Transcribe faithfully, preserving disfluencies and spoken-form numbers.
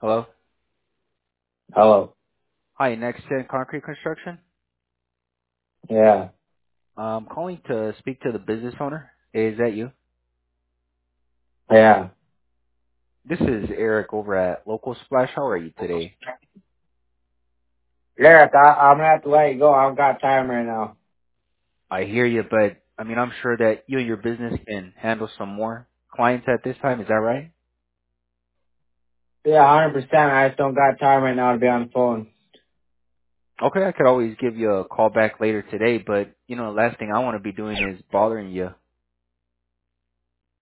Hello? Hello. Hi, Next Gen Concrete Construction. Yeah. I'm calling to speak to the business owner. Is that you? Yeah. This is Eric over at Local Splash. How are you today? Eric, I, I'm gonna have to let you go. I don't got time right now. I hear you, but I mean, I'm sure that you and your business can handle some more clients at this time. Is that right? Yeah, one hundred percent. I just don't got time right now to be on the phone. Okay, I could always give you a call back later today, but you know, the last thing I want to be doing is bothering you